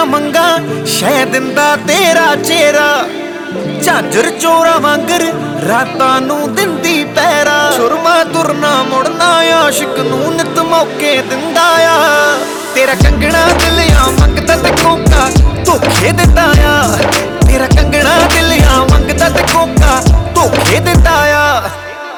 ਮੰਗਾ ਸ਼ਹਿ ਦਿੰਦਾ ਤੇਰਾ ਚਿਹਰਾ। ਝਾਂਜਰ ਚੋਰਾ ਵਾਂਗਰ ਰਾਤਾਂ ਨੂੰ ਦਿੰਦੀ ਪੈਰਾ। ਸੁਰਮਾ ਤੁਰਨਾ ਮੁੜਨਾ ਆਸ਼ਿਕ ਨੂੰ ਨਿਤ ਮੌਕੇ ਦਿੰਦਾ ਆ। ਤੇਰਾ ਕੰਗਣਾ ਦਿਲਿਆ ਮੰਗਦਾ ਤੇ ਕੋਕਾ ਧੋਖੇ ਦਿੰਦਾ ਆ। ਤੇਰਾ ਕੰਗਣਾ ਦਿਲਿਆ ਮੰਗਦਾ ਤੇ ਕੋਕਾ ਧੋਖੇ ਦਿੰਦਾ ਆ।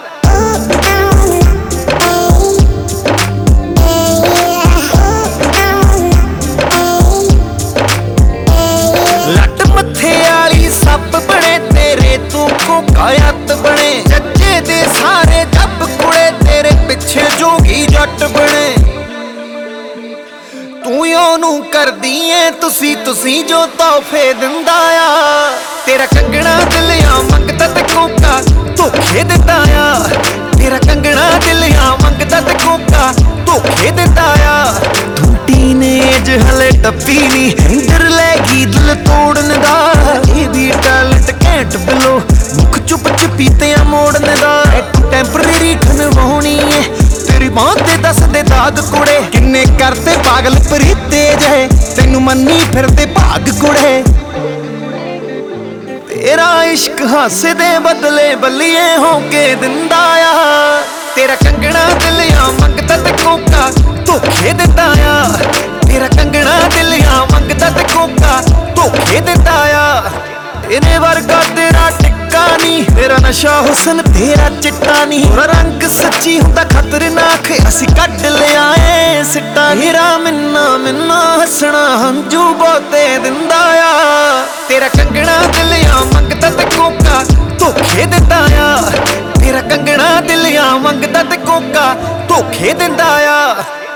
ਲੱਟ ਮੱਥੇ ਵਾਲੀ ਸੱਪ ਬਣੇ ਤੇਰੇ ਤੂੰ ਕੋਕਾਇਤ ਬਣੇ। ਜੱਜੇ ਦੇ ਸਾਰੇ ਜੱਬ ਕੁੜੇ ਤੇਰੇ ਪਿੱਛੇ ਜੋਗੀ ਜੱਟ ਬਣੇ। ਤੂੰ ਉਹਨੂੰ ਕਰਦੀ ਏ ਤੁਸੀਂ ਜੋ ਤੋਹਫੇ ਦਿੰਦਾ ਆ। ਤੇਰਾ ਕੰਗਣਾ ਦਿਲਿਆ ਮੰਗਦਾ ਤੇ ਕੋਕਾ ਧੋਖੇ ਦਿੰਦਾ ਆ। ਤੇਰਾ ਕੰਗਣਾ ਦਿਲਿਆ ਮੰਗਦਾ ਤੇ ਕੋਕਾ ਧੋਖੇ ਦਿੰਦਾ ਆ। ਤੂੰ ਟੀਨੇਜ ਹਲੇ ਟੱਪੀ ਨੀ ਹੈਂਡਰ ਲੈ ਗਈ ਦਿਲ ਤੋੜਨ ਦਾ। ਇਹ ਵੀ ਟੈਲੈਂਟ ਘੈਂਟ ਬਿਲੋ ਮੁੱਖ ਚੁੱਪ ਚਪੀਤਿਆਂ ਮੋੜਨ ਦਾ। ਟੈਂਪਰੇਰੀ ਖਨਵਾਉਣੀ ਏ ਤੇਰੀ ਬਾਂਹ ਤੇ ਦੱਸਦੇ ਦਾਗ ਕੁੜੇ। ਕਿੰਨੇ ਕਰਤੇ ਪਾਗਲ ਪ੍ਰੀਤੇ ਜਹੇ ਤੈਨੂੰ ਮੰਨੀ ਫਿਰਦੇ ਭਾਗ ਕੁੜੇ। ਤੇਰਾ ਇਸ਼ਕ ਹਾਸੇ ਦੇ ਬਦਲੇ ਬੱਲੀਏ ਹੋ ਕੇ ਦਿੰਦਾ ਆ। ਤੇਰਾ ਕੰਗਣਾ ਦਿਲਿਆ ਮੰਗਦਾ ਤੇ ਕੋਕਾ ਧੋਖੇ ਦਿੰਦਾ ਆ। ਤੇਰਾ ਕੰਗਣਾ ਦਿਲਿਆ ਮੰਗਦਾ ਤੇ ਕੋਕਾ ਧੋਖੇ ਦਿੰਦਾ ਆ। ਇਹਨੇ ਵਰਗਾ ਤੇਰਾ ਟਿੱਕਾ ਨੀ ਤੇਰਾ ਨਸ਼ਾ ਹੁਸਨ ਤੇਰਾ ਚਿੱਟਾ ਨੀ। ਤੇਰਾ ਰੰਗ ਸੱਚੀ ਹੁੰਦਾ ਖਤਰਨਾਕ ਅਸੀਂ ਕੱਢ ਲਿਆਏ ਸਿੱਟਾ। ਹੀਰਾ ਮਿੰਨਾ ਹੱਸਣਾ ਹੰਝੂ ਬਹੁਤੇ ਦਿੰਦਾ ਆ। ਤੇਰਾ ਕੰਗਣਾ ਦਿਲਿਆ ਮੰਗਦਾ ਤੇ ਕੋਕਾ ਧੋਖੇ ਦਿੰਦਾ ਆ। ਤੇਰਾ ਕੰਗਣਾ ਦਿਲਿਆ ਮੰਗਦਾ ਤੇ ਕੋਕਾ ਧੋਖੇ ਦਿੰਦਾ ਆ।